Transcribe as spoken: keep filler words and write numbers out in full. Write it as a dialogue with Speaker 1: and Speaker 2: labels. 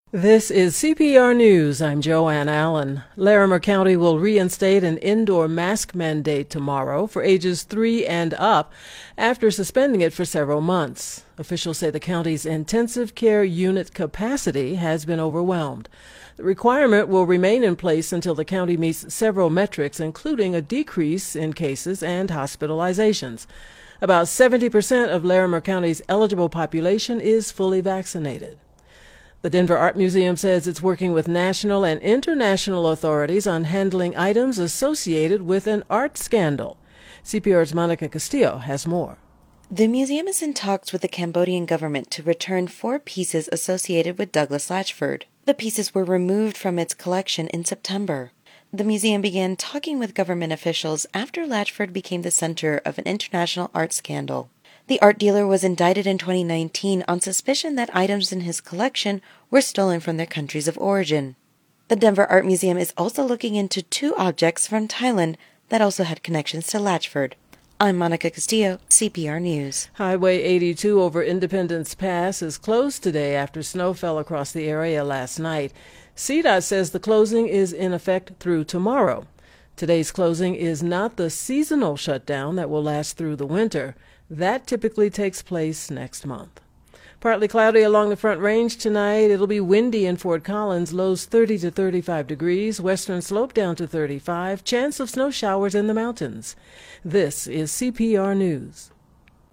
Speaker 1: This is C P R News. I'm Joanne Allen. Larimer County will reinstate an indoor mask mandate tomorrow for ages three and up after suspending it for several months. Officials say the county's intensive care unit capacity has been overwhelmed. The requirement will remain in place until the county meets several metrics, including a decrease in cases and hospitalizations. About seventy percent of Larimer County's eligible population is fully vaccinated. The Denver Art Museum says it's working with national and international authorities on handling items associated with an art scandal. C P R's Monica Castillo has more.
Speaker 2: The museum is in talks with the Cambodian government to return four pieces associated with Douglas Latchford. The pieces were removed from its collection in September. The museum began talking with government officials after Latchford became the center of an international art scandal. The art dealer was indicted in twenty nineteen on suspicion that items in his collection were stolen from their countries of origin. The Denver Art Museum is also looking into two objects from Thailand that also had connections to Latchford. I'm Monica Castillo, C P R News.
Speaker 1: Highway eighty-two over Independence Pass is closed today after snow fell across the area last night. C DOT says the closing is in effect through tomorrow. Today's closing is not the seasonal shutdown that will last through the winter. That typically takes place next month. Partly cloudy along the Front Range tonight. It'll be windy in Fort Collins, lows thirty to thirty-five degrees, western slope down to thirty-five, chance of snow showers in the mountains. This is C P R News.